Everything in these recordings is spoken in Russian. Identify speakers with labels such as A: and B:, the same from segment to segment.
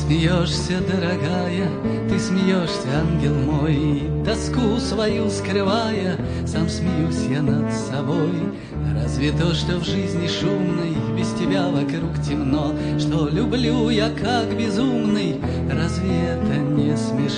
A: смеешься, дорогая, ты смеешься, ангел мой, тоску свою скрывая, сам смеюсь я над собой. Разве то, что в жизни шумной, без тебя вокруг темно, что люблю я как безумный, разве это не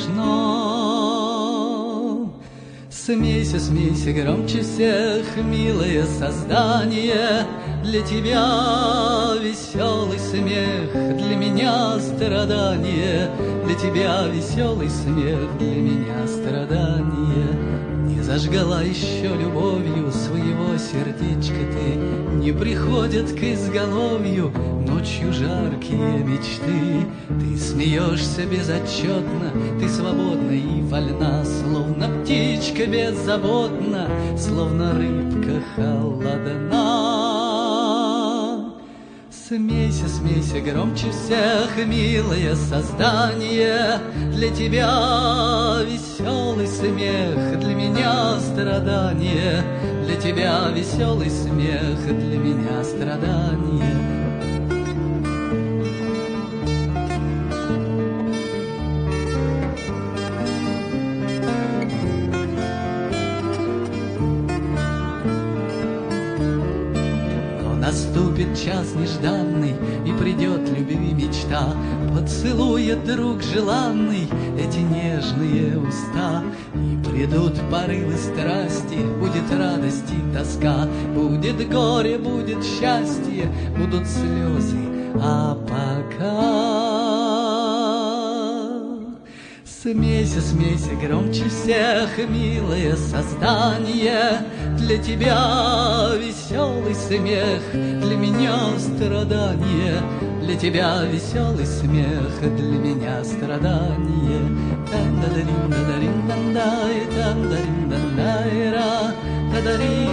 A: смешно? Смейся, смейся громче всех, милое создание, для тебя веселый смех, для меня страдание, для тебя веселый смех, для меня страдание. Не зажгла еще любовью своего сердечка ты, не приходят к изголовью ночью жаркие мечты. Ты смеешься безотчетно, ты свободна и вольна, словно птичка беззаботна, словно рыбка холодна. Смейся, смейся громче всех, милое создание, для тебя веселый смех, для меня страдание, для тебя веселый смех, для меня страдание. Наступит час нежданный, и придет любви мечта, поцелует друг желанный эти нежные уста. И придут порывы страсти, будет радость и тоска, будет горе, будет счастье, будут слезы, а пока... Смейся, смейся громче всех, милое создание, для тебя веселый смех, для меня страдание, для тебя веселый смех, для меня страдание. Тан-да-да-рин-да-да-рин-да-дай, тан-да-рин-да-дай-ра, та-да-рин.